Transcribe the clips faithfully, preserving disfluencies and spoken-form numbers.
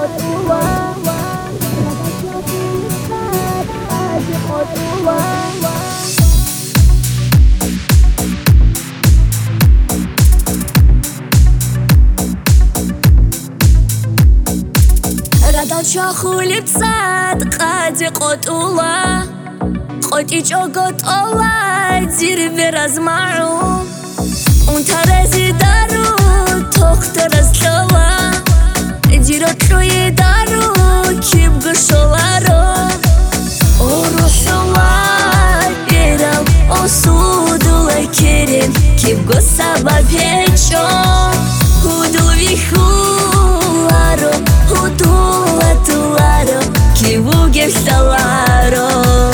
شاخولي بصاد قادي قطولا قوتي جوغوت اولا زير براز معو اون ترزي دارو تخت رزلولا جيرو تروي دارو كيب قشولارو او روحولا بيرم او سودولا كريم كيب قصابا بيچو هودو بيخولارو هودو que bugue salaro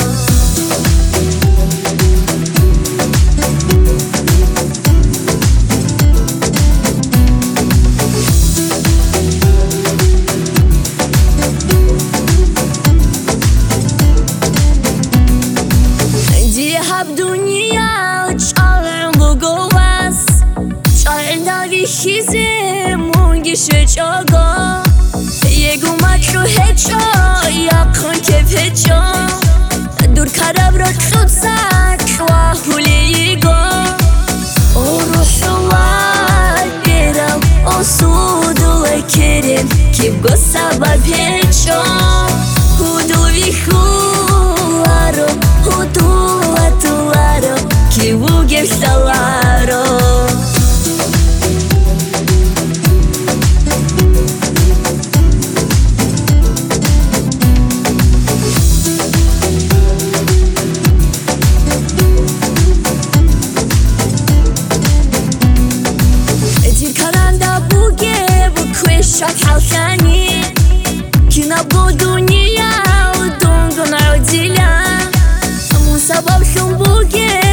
Dihab dunia çağın bu govas çağında gihizim mungi şeçogo Yegu matru hecho yakın kef hecho Dur karabro tutsak vahuligo O ruhullah biram o sudula kerim Kib gosaba hecho Hudu vihularo Hudu atularo Kibu geftalaro شبحة ثاني كنا بدنيا ودون قنع وديلا مو سبب شنبوكي